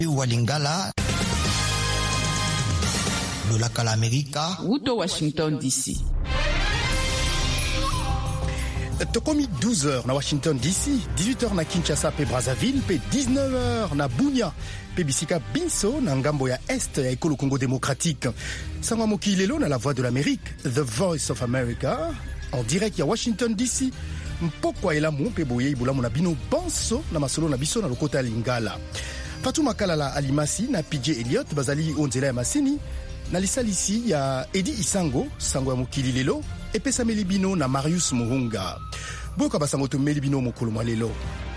Walingala de la Calamerika Wuto Washington DC. Tokomi 12h na Washington DC, 18h na Kinshasa pe Brazzaville, pe 19h na Bunia, pe bisika Binso na ngambo ya Est ya ekolo Congo démocratique. Sangwa mokilelo na la voix de l'Amérique, The Voice of America, en direct ya Washington DC. Mpokwa elamu pe boye ibulamu na bino banso na masolo na biso na lokota Lingala. Fatou Makalala Alimasi na PJ Elliott bazali onzela ya masini na lisalisi ya Edi Isango, sango ya mokili lelo, epesa melibino na Marius Muhunga. Boka basango to melibino mokolo mwa lelo.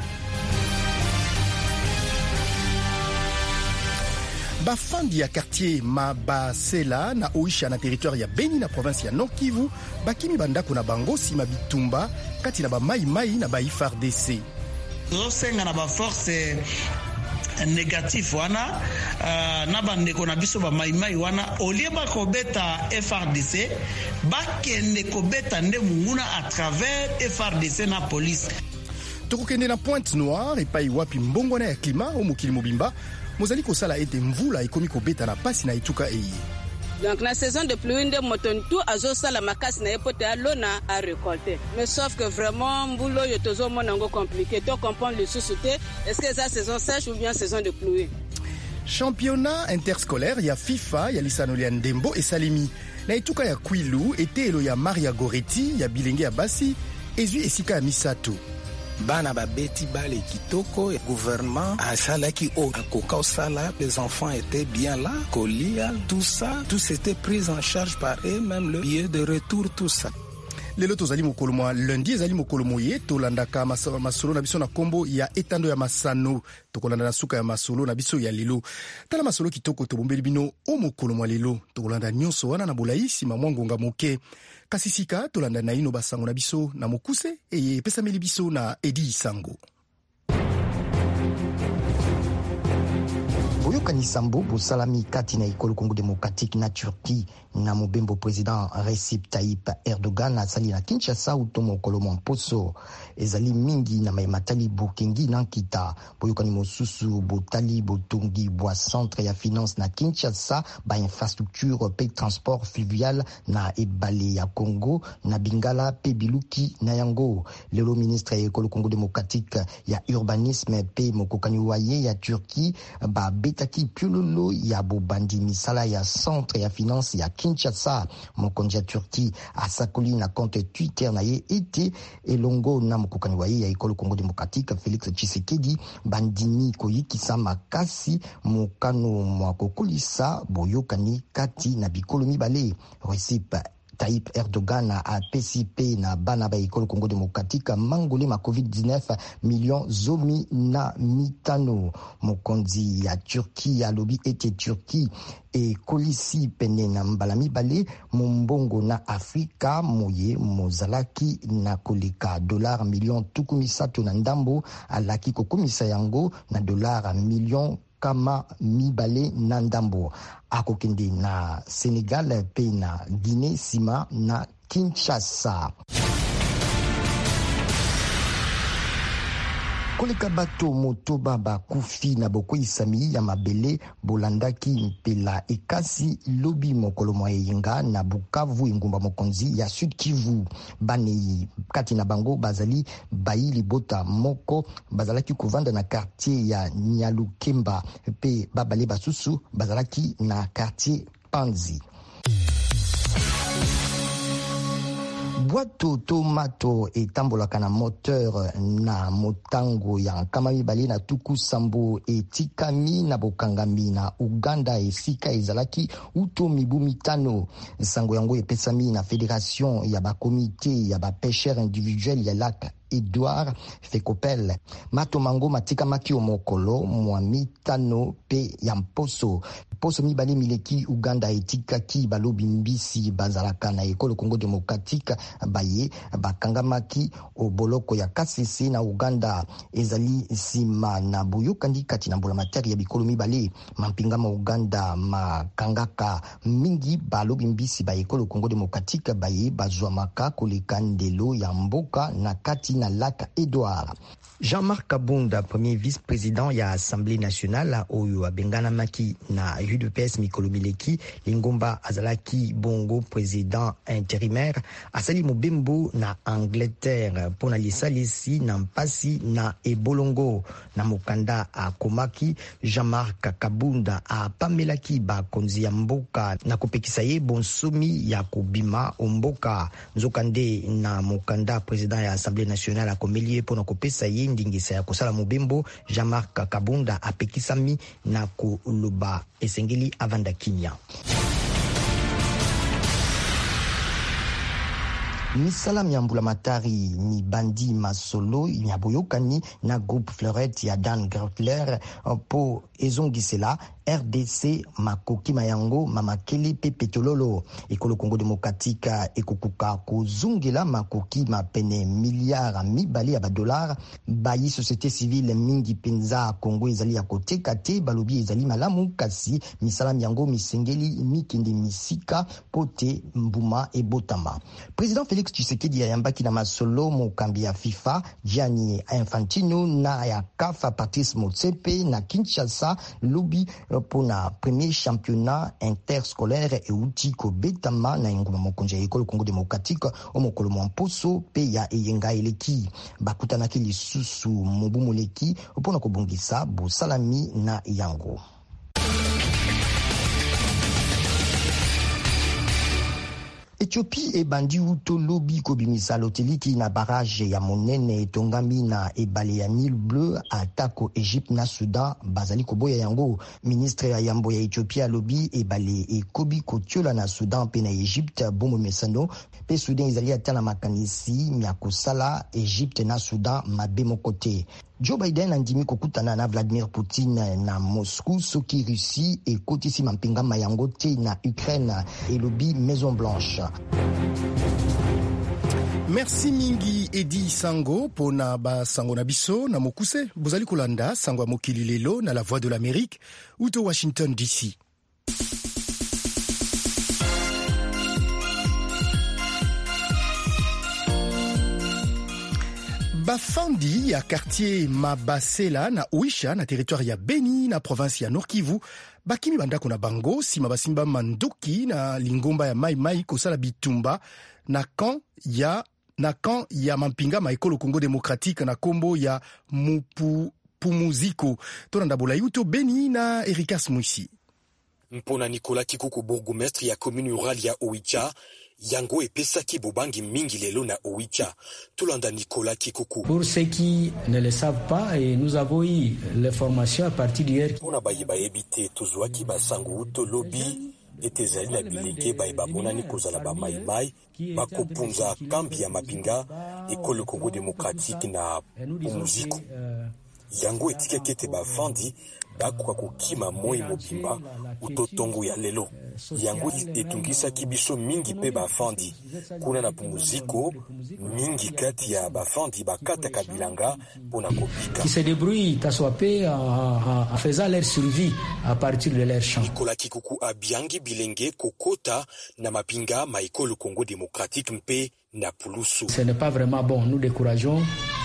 Bafandi ya quartier Mabasela na Oisha na territoire ya Beni na province ya Nord Kivu, bakimi bandako na bango sima bitumba kati na ba mai na ba FARDC. Zosenga na ba force négatif wana na bandeko na biso ba maimai wana olie ba kobeta FARDC bakende kobeta nde munguna à travers FARDC na police. Tokokende na Pointe Noire epai wapi mbongwana ya klima o mokili mobimba mozali kosala ete mvula ekomi kobeta na pasi na etuka eyi. Donc la saison de pluie de motontu azosa la makasi na epote alona à récolter. Mais sauf que vraiment mbulo yo tozo monango compliqué. Donc comprendre le sous-souté, est-ce que c'est la saison sèche ou bien saison de pluie? Championnat interscolaire ya FIFA ya lisano ya Ndembo et Salimi. Na etuka ya Kwilu etelo ya Maria Goretti ya bilenge ya basi ezui esika ya Misato. Bana babeti bale kitoko, gouvernement asalaki o akoka osala, les enfants étaient bien là, kolia, tout ça, tout s'était pris en charge par eux, même le billet de retour, tout ça. Lelo tozali mokolo mwa lundi ezali mokolo moye tolandaka masolo na biso na kombo ya etando ya masano tokolanda na suka ya masolo na biso ya lelo tala masolo kitoko tobombeli bino o mokolo mwa lelo tokolanda nyonso wana na bolaisi mamwa ngonga moke kasi sika tolanda na ino basango na biso na mokuse eye pesameli biso na Edi Isango. Boyokani Sambo bosalami kati na ekolo Congo démocratique na Turquie na mobembo président Recep Tayyip Erdogan asali na Kinshasa utomo kolomo mposo ezali mingi na maimatali bokengi na kita boyokani mosusu botali botongi bwa centre ya finance na Kinshasa ba infrastructure pe transport fluvial na ebale ya Congo na Bingala pe biluki na yango lelo ministre ya ekolo Congo démocratique ya urbanisme pe mokokani waye ya Turquie ba betaki piololo ya bobandi misala ya centre ya finance ya Kinshasa mokonzi ya Turquie asakoli na compte Twitter na ye ete elongo na mokokani waye ya ekolo Congo démocratique Félix Tshisekedi bandini koyikisa makasi mokano mwa kokolisa boyokani kati na bikolo mibale. Recep Tayyip Erdogan a PCP na bana ba ekolo Congo démocratique mangole ma COVID-19 million zomi na mitano mokonzi ya Turquie ya lobi ete Turquie e kolisi pene na mbala mibale mombongo na Afrika moye mozalaki na koleka dollar million tukumisato na ndambo alaki kokomisa yango na dollar million kama mibale na ndambo akokende na Senegal pe na Guinée sima na Kinshasa. Koleka bato motoba bakufi na boko isami ya mabele bolandaki mpela ekasi lobi mokolo mwa yinga na Bukavu ingumba mokonzi ya Sud Kivu bani kati na bango bazali bayili bota moko bazalaki kovanda na quartier ya Nyalukemba pe babale basusu bazalaki na quartier Panzi. Boato tomato etambolaka na moteur na motango ya nkama mibale na tuku sambo etikami na bokangami na Uganda esika ezalaki uto mibu mitano. Sango yango epesami na fédération ya bakomite ya bapêcheurs individuels ya lac Edouard Fekopel. Mato mango matika maki omokolo mwa mitano pe ya mposo. Poso mibale mileki Uganda etikaki balobi mbisi bazalaka na ekolo Congo démocratique baye bakangamaki oboloko ya Kasese na Uganda ezali sima na boyokandi kati na mbola materi ya bikolo mibale mampinga ma Uganda makangaka mingi balobi mbisi ba ekolo Congo démocratique baye bazwa maka koleka ndelo ya mboka na kati na lac Edouard. Jean-Marc Kabunda, premier vice-président ya Assemblée nationale oyo abenganamaki na UDPS mikolo mileki lingomba azalaki bongo président intérimaire asali mobembo na Angleterre pona lisalisi na mpasi na ebolongo na mokanda akomaki. Jean-Marc Kabunda apamelaki bakonzi ya mboka na kopekisa ye bonsomi ya kobima omboka nzokande na mokanda président ya Assemblée nationale akomeli pona kopesa ye ndingisa ya kosala mobembo. Jean-Marc Kabunda apekisami na koloba esengeli avanda kinya. Misala miambula matari mibandi masolo nyaboyokani na groupe Fleurette ya Dan Greffler po ezongisela RDC makoki mayango mamakeli pe petololo. Ekolo Congo démocratique ekokuka kozungela makoki mapene milliard mibali ya dollar bayi société civile mingi penza Congo ezali ya koteka te balobi ezali malamu kasi misala miyango misengeli mikende misika pote mbuma ebotama. Président Félix Tshisekedi ayambaki na masolo mokambi ya FIFA Gianni Infantino na ya CAF Patrice Motsepe na Kinshasa lobi pona premier championnat interscolaire euti kobetama na nguma mokonja ekolo Congo démocratique omokolo mposo pe ya eyenga eleki bakutanaki lisusu mobumoleki pona kobongisa bosalami na yango. Ethiopie ebandi uto lobi kobimisa loteliki na barrage ya monene etongami na ebale ya Nil Bleu atako Egypte na Sudan bazali koboya yango. Ministre ya yambo ya Ethiopia lobi ebale ekobi kotiola na Sudan pe na Egypte bomo mesano pe Sudan ezali atana makanisi ya kosala Egypte na Sudan mabemo kote. Joe Biden andimi kokutana na Vladimir Poutine na Moscou soki Russie ekotisi mampinga mayango te na Ukraine elobi Maison Blanche. Merci mingi Edi Sango pona ba sango na biso na mokuse bozali kolanda sango ya mokili lelo na la Voix de l'Amérique uto Washington DC. Bafandi ya quartier Mabasela na Oisha na territoire ya Beni na province ya Nord Kivu bakimi bandako na bango sima basimba mandoki na lingomba ya Mai Mai kosala bitumba na camp ya mampinga maekolo Congo démocratique na kombo ya Pumuziko tonanda bola yuto Beni na Erikas Mwisi. Mpona Nicolas Kikuku bourgmestre ya commune rurale ya Oicha yango epesaki bobangi mingi lelo na Oicha. Tolanda Nicolas Kikuku. Pour ceux qui ne le savent pas, et nous avons eu les formations à partir d'hier. Pona bayiba ebite tozwaki basango uto lobi etezali na bileke bayiba monani kozala ba maimai bakopunza kambi ya mapinga ekolo Congo démocratique na Pumuziko. Yango etika kete bafandi bakoka kokima moi mobimba utotongo ya lelo. Yango etungisaki biso mingi pe bafandi kuna na Pumuziko mingi kati ya bafandi bakataka bilanga pona kopika qui se débrouillent taswape en faisant leur survie à partir de leur champ. Nicolas Kikuku abiangi bilenge kokota na mapinga maekolo Congo démocratique mpe na Pulusu. Ce n'est pas vraiment bon, nous décourageons.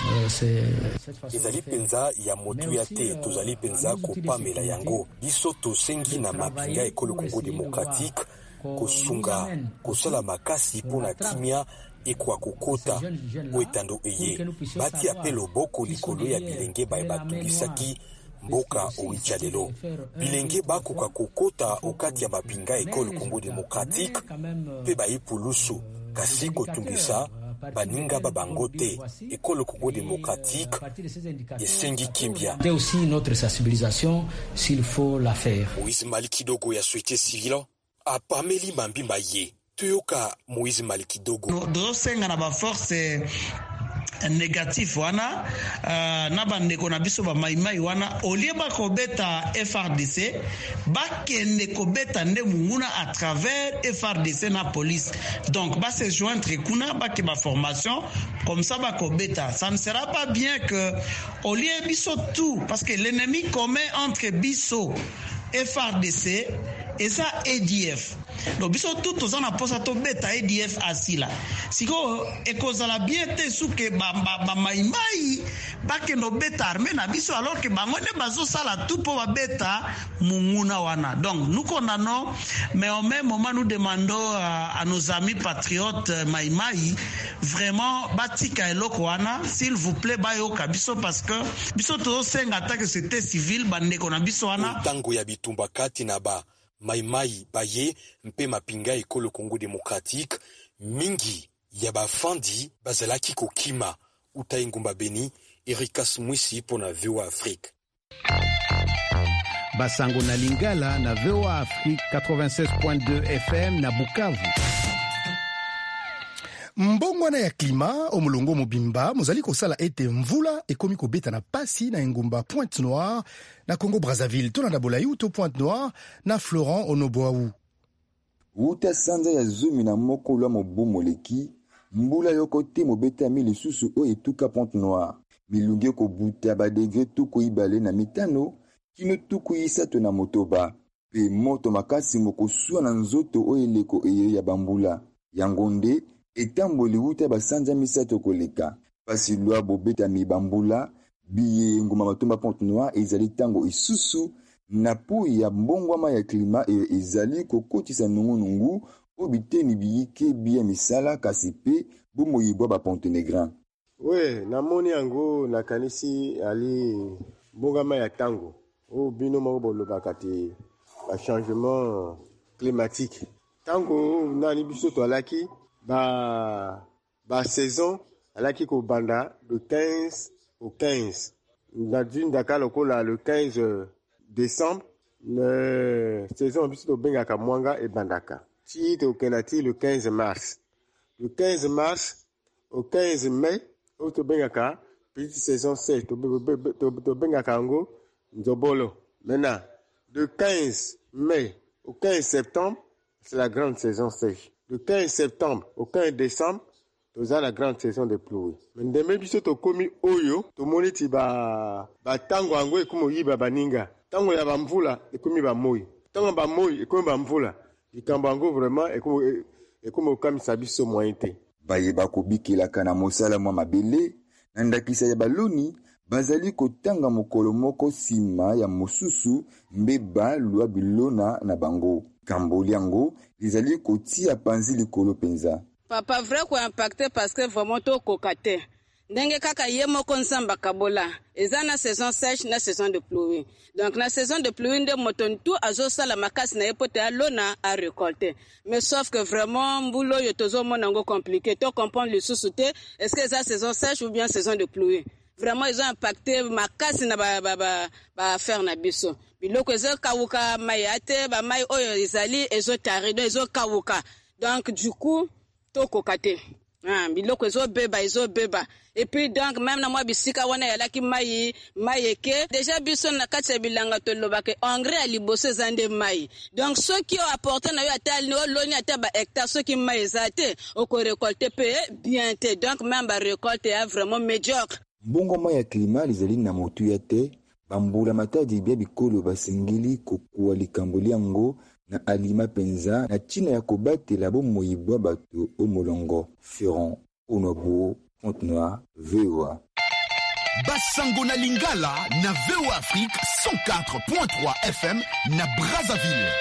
Ezali penza ya motu ya te tozali penza kopamela yango biso tosengi na mapinga ekolo Congo démocratique kosunga kosala makasi pona kimia ekwa kokota oetando eye bati apelo boko likolo ya bilenge bayebatubisaki mboka Oicha lelo. Bilenge bakoka kokota okati ya mapinga ekolo Congo démocratique pe bayi Pulusu kasi kotumbisa baninga babangote ekolo Congo démocratique esengi kimbia. C'est aussi notre sensibilisation s'il faut la faire. Moïse Malikidogo ya société civile apameli mambimba ye tuyoka Moïse Malikidogo dosenga na ba force négatif wana na bandeko na biso ba maimai wana olie bakobeta FRDC bakende kobeta nde munguna à travers FRDC na police donc ba se joindre kuna ba ke ba formation comme ça bakobeta. Ça ne sera pas bien que olie biso tout parce que l'ennemi commun entre biso FRDC eza ADF. Donc biso tout tozana posa to beta ADF asila. Siko ekozala bien te suke ba maimai bake no beta armée na biso alors que bango ne bazo sala tout pour ba beta munguna wana. Donc nous condamnons, mais au même moment nous demandons à nos amis patriotes maimai vraiment batika eloko wana s'il vous plaît bayoka biso parce que biso to senga attaque c'était civil bandeko na biso wana tango ya bitumba kati na ba maimai baye mpe mapinga ekolo Congo démocratique mingi ya bafandi bazalaki kokima uta ingumba Beni Erikas Mwisi pona VOA Afrique. Basango na Lingala na VOA Afrique 96.2 FM na Bukavu. Mbongwana ya klima omulongo mobimba mozali kosala ete mvula ekomi kobeta na pasi na engumba Pointe Noire na Congo Brazzaville tolanda bolai uto Pointe Noire na Florent Onoboaou. Uta sanza ya zumi na moko lwa mobumoleki mbula yoko te mobeta ya milisusu o etuka Pointe Noire milungi kobuta ba degré tuku ibale na mitano kino tuku isato na motoba pe moto makasi mokosua na nzoto o eleko eye ya bambula yangonde etamboli uta basanja misato koleka pasi lwa bobeta mibambula biye nguma matomba Pointe Noire ezali tango isusu na pui ya mbongwama ya klima ezali kokotisa nungu obiteni biyike biya misala kasi pe bomoyibwa ba Pontenegrin. Oui, namoni yango nakanisi ali mbongwama ya tango o bino moko bolobaka te ba changement climatique tango nani biso to alaki ba saison alaki ko banda de 15 au 15 ndadine dakalo kola le 15 décembre le saison biso to bengaka mwanga e bandaka ti to kenati le 15 mars au 15 mai o to bengaka petite saison sèche to bengaka ngo nzobolo. Maintenant de 15 mai au 15 septembre c'est la grande saison sèche. De 15 septembre au 15 décembre, c'est la grande saison de pluie. Mais demain, biso to komi oyo, to moniti ba tango ango e kumo yiba baninga. Tango ya bamvula e komi ba moi. Tango ba moi e komi ba mvula. Ikambango vraiment e kumo kamisa biso moyente. Baye bakobikela kana mosala mwa mabele, nandakisa ya baloni, bazali kotanga mokolo moko sima ya mosusu mbeba lwa bilona na bango. Kamboli yango ezali kotia panzi likolo penza. Papa vrai ko impacté parce que vraiment to kokate. Ndenge kaka yemo konsamba kabola. Eza na saison sèche na saison de pluie. Donc na saison de pluie nde motontu azosala makasi na epote alona a récolter. Mais sauf que vraiment mbulo yo tozo monango compliqué. To comprendre le sous-souté, est-ce que c'est saison sèche ou bien saison de pluie? Vraiment ils ont impacté makasi na ba faire na biso. Biloko ezo kawuka mayate ba mai oyo ezali ezo tarido ezo kawuka. Donc du coup to kokate. Biloko ezo beba et puis donc même na moi bisika wana yalaki mai eke déjà biso na kati bilanga to lobake engrais ali bosse zande mai. Donc ceux qui ont apporté na yo atali no loni ata ba hectare ceux qui mai ezate o ko récolter pe bien te. Donc même ba récolte est vraiment médiocre. Mbongoma ya klima lizali na motu ya te bambula matadi bia bikolo basengeli kokuwa likamboli yango na alima penza na china ya kobatela bomoyibwa bato omolongo. Ferrand Onobo, Pointe Noire, VOA. Basango na Lingala na VOA Afrique 104.3 FM na Brazzaville.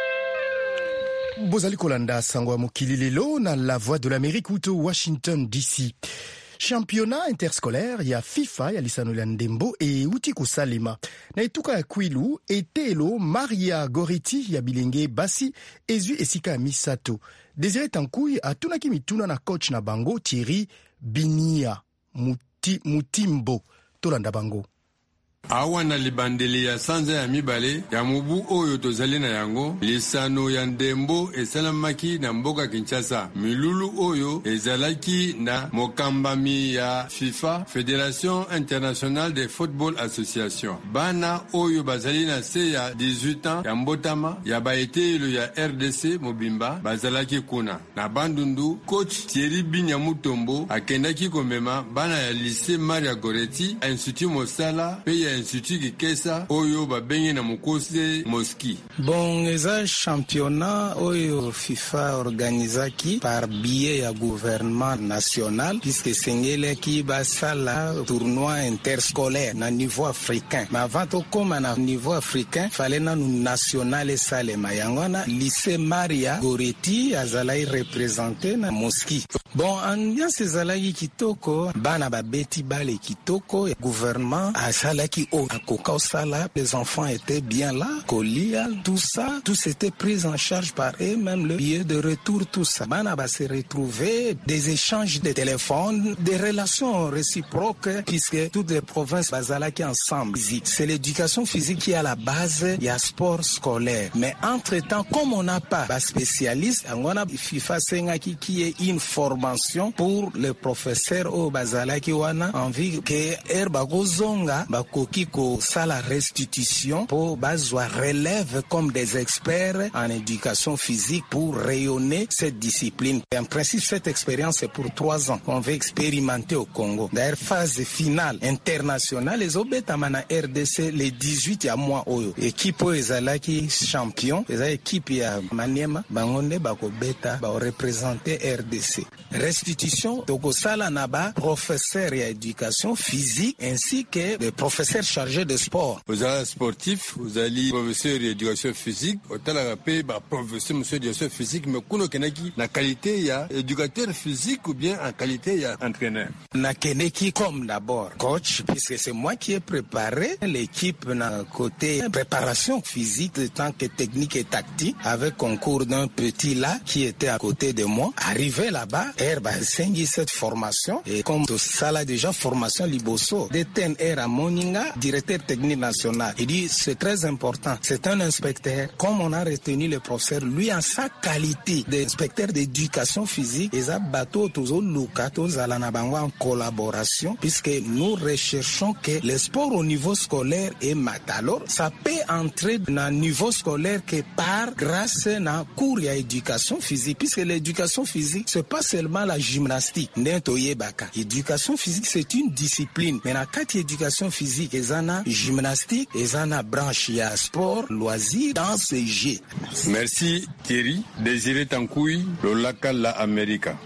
Bozali kolanda sango ya mokili lelo na La Voix de l'Amérique uto Washington DC. Championnat interscolaire ya FIFA ya lisano la ndembo e uti kosalema na etuka ya kwilu etelo Maria Goriti ya bilenge basi ezwi esika ya misato. Desire Tankouy atunaki mituna na coach na bango Thierry Binia Mutimbo tolanda bango. Awa na libandeli ya sanza ya mibale ya mubu oyo tozali na yango lisano ya ndembo esalamaki na mboka Kinshasa. Milulu oyo ezalaki na mokambami ya FIFA, Fédération Internationale de Football Association. Bana oyo bazali na se ya 18 ans ya mbotama ya baetelo ya RDC Mobimba bazalaki kuna. Na bandundu coach Thierry Binia Mutombo akendaki komema bana ya lycée Maria Goretti, Institut Mosala pe ya institut kikesa oyo babengi na mokose moski. Bon, eza championnat oyo FIFA organisaki par biais ya gouvernement national puisque sengelaki basala tournoi interscolaire na niveau africain. Mais avant to koma na niveau africain, fallait na national esalema yangona lycée Maria Goretti azalai représenté na Moski. Bon, ambiance ezalaki kitoko, bana babeti bale kitoko, gouvernement asalaki o akoka osala, les enfants étaient bien là, kolia, tout ça, tout s'était pris en charge par eux, même le billet de retour, tout ça. Bana ba se retrouver, des échanges de téléphones, des relations réciproques, puisque toutes les provinces bazalaki ensemble. C'est l'éducation physique qui est à la base, il y a sport scolaire. Mais entre-temps, comme on n'a pas de spécialiste, on a FIFA Sengaki qui est une formation pour les professeurs au bazalaki wana envie que Erbagozonga bakoki ko sala restitution pour bazwa relève comme des experts en éducation physique pour rayonner cette discipline. Et en principe, cette expérience est pour 3 ans. On va expérimenter au Congo. D'ailleurs, phase finale internationale, les obetamana RDC, les 18 ya mois oyo. Équipe ezalaki champion, les équipe ya Maniema, bangonde bako beta, ba représenter RDC. Restitution, toko sala naba, professeur ya éducation physique, ainsi que des professeurs chargés de sport. Vous êtes sportif, vous allez professeur d'éducation physique, au talarape, ba professeur monsieur d'éducation physique, mais kuno kenaki, na qualité ya éducateur physique ou bien en qualité ya entraîneur? Na keneki comme d'abord coach, puisque c'est moi qui ai préparé l'équipe na côté préparation physique, tant que technique et tactique, avec concours d'un petit là qui était à côté de moi. Arrivé là-bas, Herba Sengi cette formation, et comme tout ça là déjà formation Liboso, détenu à Moninga, directeur technique national. Il dit c'est très important, c'est un inspecteur, comme on a retenu le professeur, lui en sa qualité d'inspecteur d'éducation physique, et ça bateau tous Luka, tous Alanabango en collaboration, puisque nous recherchons que le sport au niveau scolaire est mat. Alors, ça peut entrer dans un niveau scolaire que par grâce à un cours à éducation physique, puisque l'éducation physique, c'est pas seulement la gymnastique. L'éducation physique, c'est une discipline. Mais dans quatre éducation physique, il y a gymnastique, il y a branche, il y a sport, loisirs, danse et jeu. Merci Thierry. Désiré Tankoui, Lolaka la America.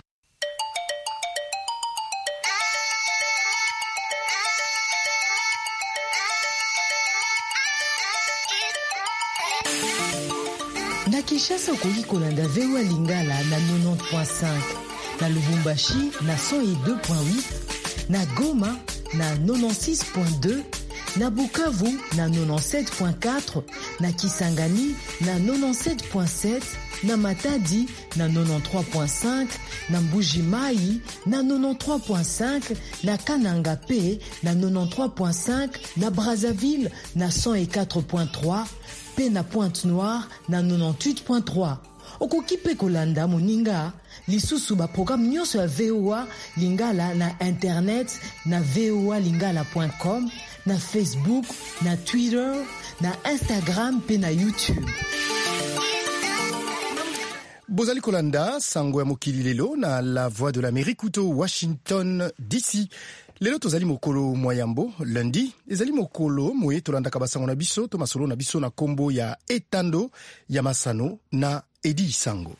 Na Kinshasa okoki kolanda VOA Lingala na 90.5, na Lubumbashi na 102.8, na Goma na 96.2, na Bukavu na 97.4, na Kisangani na 97.7, na Matadi na 93.5, na Mbuji-Mayi na 93.5, na Kananga P na 93.5, na Brazzaville na 104.3, pe na Pointe-Noire na 98.3. Okoki pe kolanda moninga lisusu ba programme nyonso ya VOA Lingala na internet na voalingala.com, na Facebook, na Twitter, na Instagram pe na YouTube. Bozali kolanda sango ya mokili lelo na la voix de l'Amérique uto Washington DC. Lelo tozali mokolo moyambo lundi, ezali mokolo moye tolanda kabasango na biso, to masolo na biso na kombo ya Etando ya Masano na Edi Sango.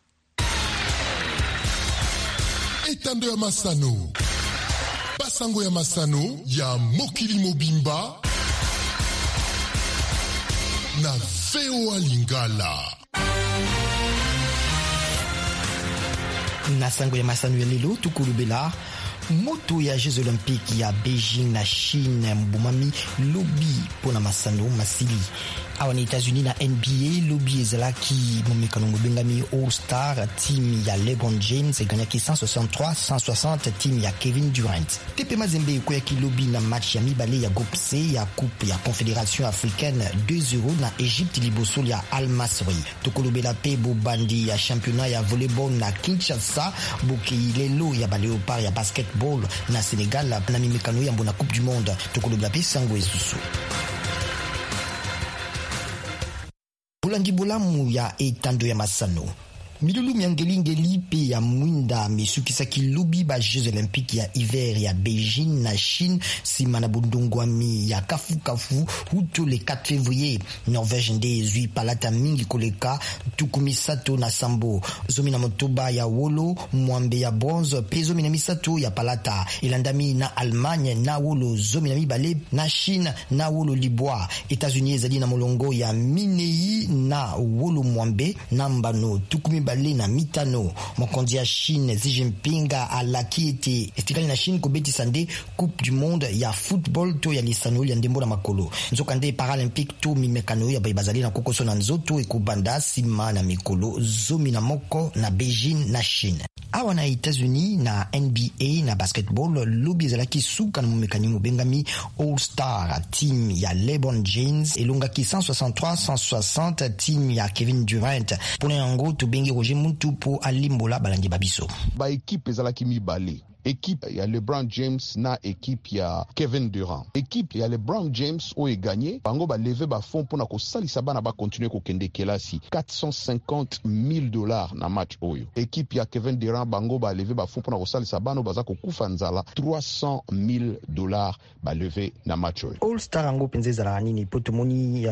Etando ya Masano, basango ya Masano ya mokili mobimba na VOA Lingala. Na sango ya Masano ya lelo tukulubela moto ya Jeux Olympiques ya Beijing na Chine mbumami lobby pona masano masili awa na États-Unis na NBA lobby ezalaki momekano mobengami All-Star team ya LeBron James eganyaki 163-160 team ya Kevin Durant. Tepe Mazembe ekoyaki lobby na match ya mibale ya Groupe C ya Coupe ya Confédération Africaine 2-0 na Égypte liboso ya Al Masry. Tokolobela pe bobandi ya championnat ya volleyball na Kinshasa bokei lelo ya Léopard ya basketball na Sénégal na mimekano ya mbona Coupe du Monde. Tokolobela pe sango esusu. Bulandi bolamu ya Etando ya Masano. milulu miangelingeli pe ya mwinda misukisaki lubi ba Jeux Olympiques ya hiver ya Beijing na Chine sima na bundungwami ya kafu hutu le 4 février. Norvège nde ezwi palata mingi koleka tukumi sato na sambo. Zomi na motoba ya wolo mwambe ya bronze pe zomi na misato ya palata. Ilandami na Allemagne na wolo zomi na mibale na Chine na wolo libwa. États-Unis ezali na molongo ya minei na wolo mwambe na mbano tukumi bale na mitano. Mokonzi ya Chine Xi Jinping alaki ete estikali na Chine kobeti sande Coupe du Monde ya football to ya lisano ya ndembo na makolo. Nzokande Paralympique to mimekano ya bazali na kokoso na nzoto ekubanda sima na mikolo zomi na moko na Beijing na Chine. Awa na États-Unis na NBA na basketball lobi ezalaki suka na mumekani mubengami All-Star team ya LeBron James elongaki 163-160 team ya Kevin Durant. Pona yango tobengi Roger Muntu po alimbola balandi babiso. Ba équipe ezalaki mibale. Équipe ya LeBron James na équipe ya Kevin Durant. Équipe ya LeBron James o e gagné bango ba lever ba fond pona ko salisa bana ba continuer ko kende kelasi $450,000 na match oyo. Équipe ya Kevin Durant bango ba lever ba fond pona ko salisa bana baza ko kufa nzala $300,000 ba lever na match oyo. All Star ango penza la nini potomoni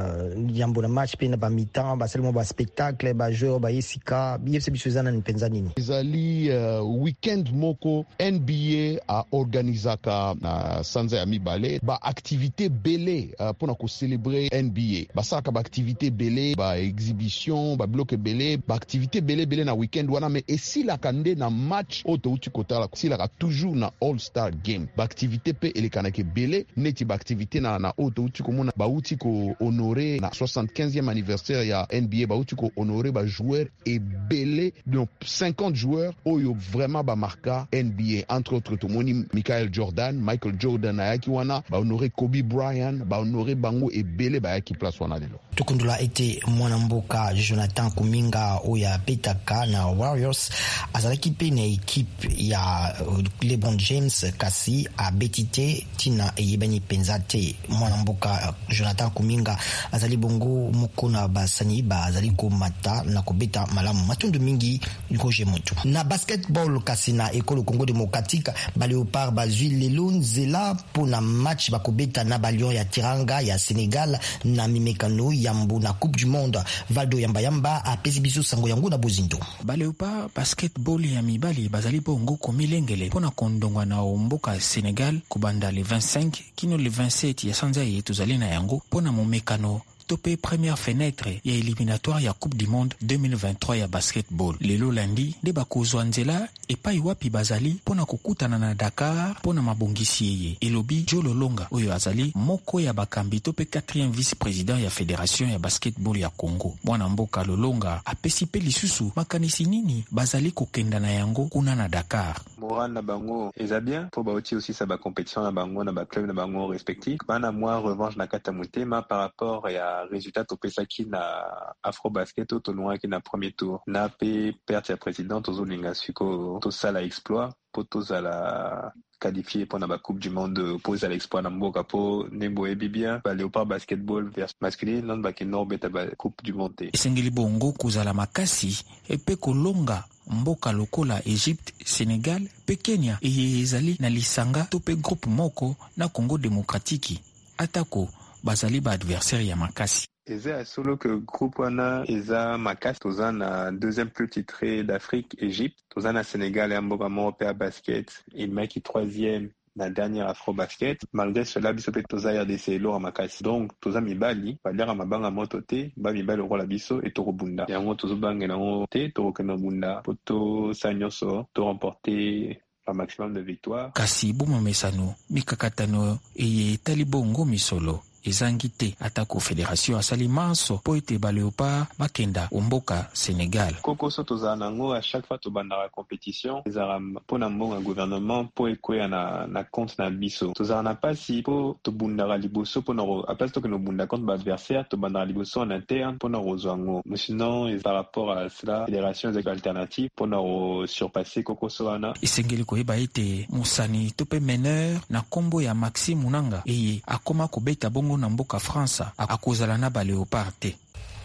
yambo na match pe na ba mi-temps ba seulement ba spectacle ba joueur ba yesika BFC bisuzana ni penza nini. Ezali weekend moko NBA a organisaka na sanza ya mibale ba activité belé pona ko célébrer NBA. Ba saka ba activité belé, ba exhibition, ba bloc belé, ba activité belé na weekend wana mais esila kande na match auto uti kotala sila ka toujours na All-Star game. Ba activité pe elekanake belé neti ba activité na auto uti komona ba uti ko honorer na 75e anniversaire ya NBA ba uti ko honorer ba joueurs et belé donc 50 joueurs oyo vraiment ba marka NBA entre autres tomoni Michael Jordan ayaki wana ba honoré Kobe Bryant ba honoré bango ebele ba yaki place wana lelo. Tukundula ete mwana mboka Jonathan Kuminga oya petaka na Warriors azalaki pe na équipe ya LeBron James kasi a betite tina eyebani penzate. Mwana mboka Jonathan Kuminga azali bongo mokona basani ba azali ko mata na kobeta malamu matundu mingi Roger Muntu. Na basketball kasi na ekolo Congo démocratique ba Léopard bazui lelo nzela pona match bakobeta na Balion ya Tiranga ya Sénégal na mimekano yambo na Coupe du Monde. Valdo Yamba a pesibiso sango yango na bozindo. Ba Léopard basketball ya mibali bazali bongo komilengele pona kondongwa na omboka Sénégal kubanda le 25 kino le 27 ya sanza yetu zalina yango pona momekano topé première fenêtre ya éliminatoire ya Coupe du Monde 2023 ya basketball. Lelo lundi de bakozwa nzela epai wapi bazali pona kokutana na Dakar pona mabongisi yeye. Elobi Jolo Longa oyo azali moko ya bakambi topé 4e vice-président ya fédération ya basketball ya Congo. Mwana mboka Lolonga apesi pe lisusu makanisi nini bazali kokenda na yango kuna na Dakar. Moral na bango eza bien po baoti aussi sa ba compétition na bango na ba club na bango respectif. Bana moi revanche na kata mutema par rapport ya résultat topesaki na Afrobasket au tournoi qui na premier tour na pe perte ya président tozolinga suko tosala exploit po tozala qualifié pour la Coupe du Monde pose à l'exploit na mboka po nembo ebibia ba Léopard basketball vers masculin non ba ke beta ba Coupe du Monde. Esengeli bongo kuzala makasi epe kolonga mboka lokola Egypte, Sénégal, pe Kenya eye ezali na lisanga to pe groupe moko na Congo démocratique atako bazali ba adversaire ya makasi. Eza solo que groupe wana eza makasi toza na deuxième plus titré d'Afrique Égypte, toza na Sénégal et mboka moko à basket et maki 3e na dernière Afrobasket. Malgré cela biso pe toza RDC lo makasi. Donc toza mibali balera mabanga moto te ba mibali rola biso et torobunda. Yango tozo bangela ngo te torokena bunda poto sanyoso to remporter un maximum de victoires. Kasi buma mesano mikakatano eye talibongo misolo ezangite atako fédération asali manso po ete ba Léopard bakenda omboka Sénégal. Koko so tozana ngo à chaque fois to bandara compétition ezara pona mbonga gouvernement po ekwe na compte na biso. Tozana pasi po to bundara liboso pona a place to que no bunda contre ba adversaire to bandara liboso en interne pona rozango. Mais sinon par rapport à cela fédération alternative pona surpasser koko so wana. Esengeli ko eba ete musani to pe meneur na kombo ya Maxime Munanga eye akoma kobeta bongo na mboka France akozala na ba Léopard te.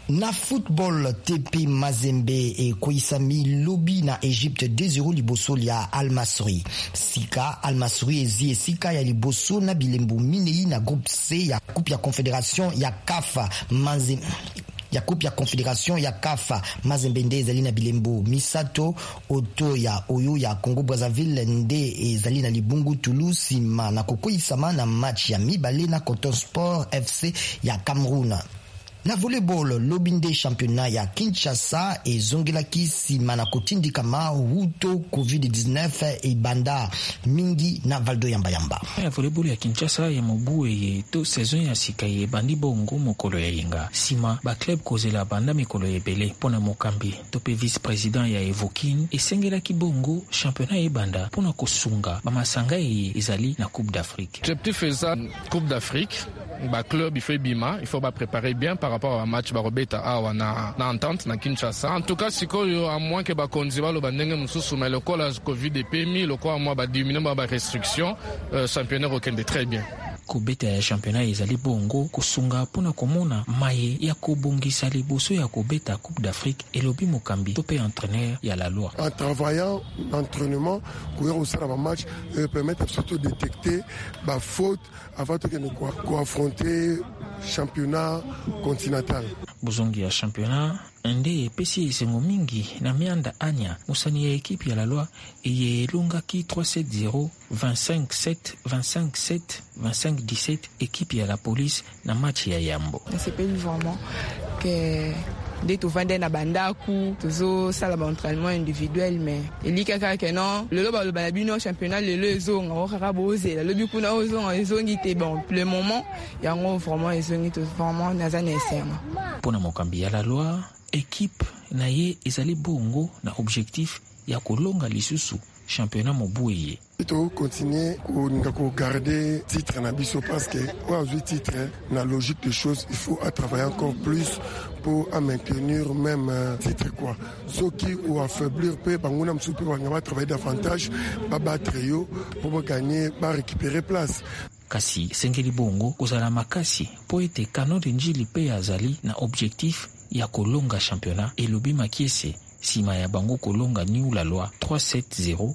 Na football, TP Mazembe et Koisami Lobi na Egypte 2-0 liboso ya Al Masry. Sika Al Masry ezi Sika ya liboso na bilembo minei na groupe C ya coupe ya confédération ya CAF Mazembe. Ya coupe ya confédération ya CAF Mazembe nde ezali na bilembo misato oto ya oyo ya Congo Brazzaville nde ezali na libungu Toulouse ma na kokoisama na match ya mibale na Coton Sport FC ya Cameroun. Na volleyball, lobinde championnat ya Kinshasa ezongelaki sima na kotindika mahuto COVID-19 e banda mingi na Valdo Yamba. Ya volleyball ya Kinshasa ya mobuye to saison ya sika ye bandi bongo mokolo ya yenga. Sima ba club kozela banda mikolo ebele pona mokambi to pe vice-président ya Evokin esengelaki bongo championnat e banda pona kosunga ba masanga ezali na Coupe d'Afrique. Objectif eza Coupe d'Afrique. Ba club il faut bima, il faut ba préparer bien par rapport au match barobeta awa na entente na Kinshasa. En tout cas sikoyo à moins que ba konziba lo bandenge mususu mais le la Covid epemi le quoi moi ba diminuer ba restriction championnat okende très bien. Kobeta ya championnat ezali bongo kusunga pona komona maye ya kobongisa liboso ya kobeta Coupe d'Afrique elobi mokambi to pe entraîneur ya la loi. En travaillant l'entraînement courir au sein d'un match permettre surtout de détecter la faute avant de affronter championnat continental. Bozongi ya championnat ende epesi esengo mingi na mianda anya musani ya ekipe ya la loi eye elongaki 3-7-0 25-7 25-7 25-17 ekipe ya la police na match ya Yambo. C'est pas vraiment que dès tout vendre na bandaku toujours ça l'entraînement individuel mais elikaka que non le loba le balabino championnat le ezonga okaka bozela le bikuna ozonga ezongi te bon le moment yango vraiment ezongi tout vraiment nazana esema pona mokambi ya la loi équipe na ye ezali bongo na objectif ya kolonga lisusu championnat mobuye. Il faut continuer à garder titre na biso parce que aujourd'hui titre la logique des choses il faut travailler encore plus pour maintenir même titre quoi. Ceux qui ou affaiblir peut banguna msupe va travailler davantage ba battre yo pour gagner ba récupérer place. Kasi sengeli bongo kozala makasi po ete Kano de Njili pe azali na objectif ya kolonga championnat elobi makiese sima ya bango kolonga niu la loi 3-7-0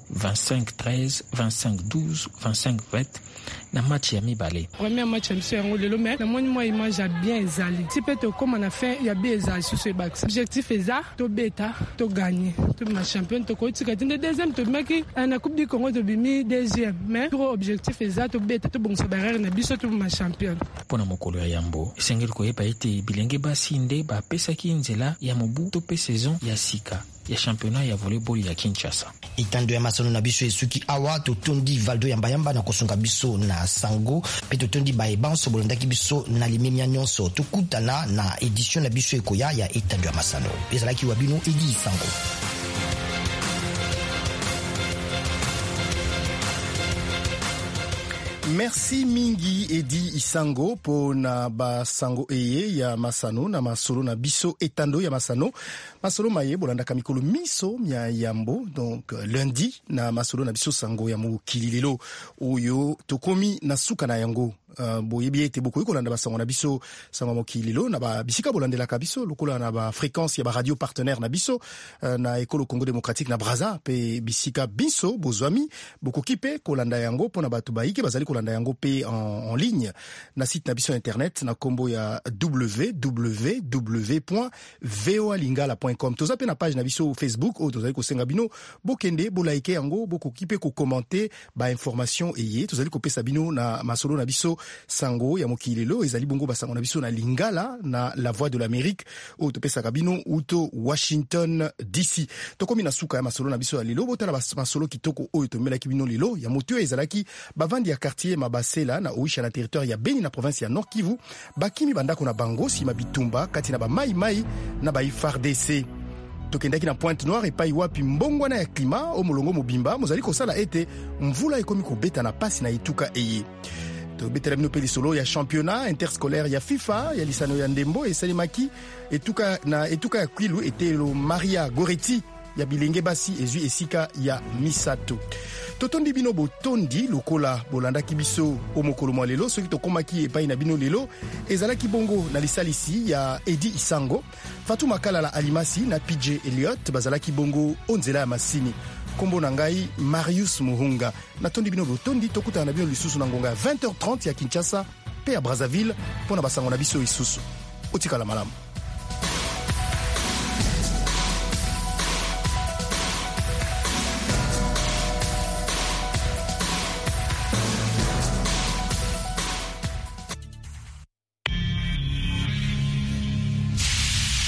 25-13 25-12 25-20 na match ya mibale. Premier match monsieur yango lelo mais na moni moi image a bien ezali type to comme on a fait ya bien ezali sur ce bac objectif eza to beta to gagner to ma champion to ko tika tinde deuxième to maki na coupe du Congo to bimi deuxième mais to objectif eza to beta to bongsa barrière na biso to ma champion. Pona mokolo ya Yambo esengeli ko yeba ete bilenge basi nde ba pesaki nzela ya mobu to pe saison ya sika ya championnat ya volleyball ya Kinshasa. Itando ya masono na biso esuki awa totondi Valdo Yamba na kosunga biso na sango pe totondi baebanso bolondaki biso na limemia nyonso tokutana na édition na biso ekoya ya Itando ya masano ezalaki wabino edi sango. Merci mingi Edi Isango pona ba sango eye ya masano na masolo na biso etando ya masano masolo maye bolanda kamikolo miso mya Yambo donc lundi na masolo na biso sango ya mokili lelo oyo tokomi na suka na yango boyebi ete bokoki kolanda basango na biso sango mokili lelo na ba bisika bolandelaka biso lokola na ba fréquence ya ba radio partenaire na biso na ekolo Congo démocratique na Brazza pe bisika biso bozwami bokoki pe kolanda yango pona bato baiki bazali kolanda yango pe en ligne na site na biso internet na kombo ya www.voalingala.com toza pe na page na biso Facebook o tozali kosenga bino bokende bolaike yango bokoki pe ko commenter ba information eye tozali kopesa bino na masolo na biso sango ya mokili lelo ezali bongo basango na biso na Lingala na la voix de l'Amérique o topesa kabino uto Washington DC tokomi na suka ya masolo na biso ya lelo botala masolo kitoko oyo tomelaki bino lelo ya moto ezalaki bavandi ya quartier Mabasela na Oisha na territoire ya Beni na province ya Nord Kivu bakimi bandako na bango sima bitumba kati na ba mai na ba FARDC tokendaki na Pointe Noire epai wapi mbongwana ya klima o molongo mobimba mozali kosala ete mvula ekomi kobeta na pasi na etuka eye tobetela bino pe lisolo ya championnat interscolaire ya FIFA ya lisano ya ndembo esalimaki etuka ya Kwilu etelo Maria Goretti ya bilenge basi ezwi esika ya misato. Totondi bino botondi lokola bolandaki biso omokolo mwa lelo soki tokomaki epai na bino lelo ezalaki bongo na lisalisi ya Edi Isango, Fatuma Kalala Alimasi na PJ Elliot bazalaki bongo onzela ya masini. Kombo na ngai Marius Muhunga. Natondi bino botondi tokutana na bino lisusu na ngonga ya 20h30 ya Kinshasa pe ya Brazzaville pona basango na biso isusu. Otikala malamu.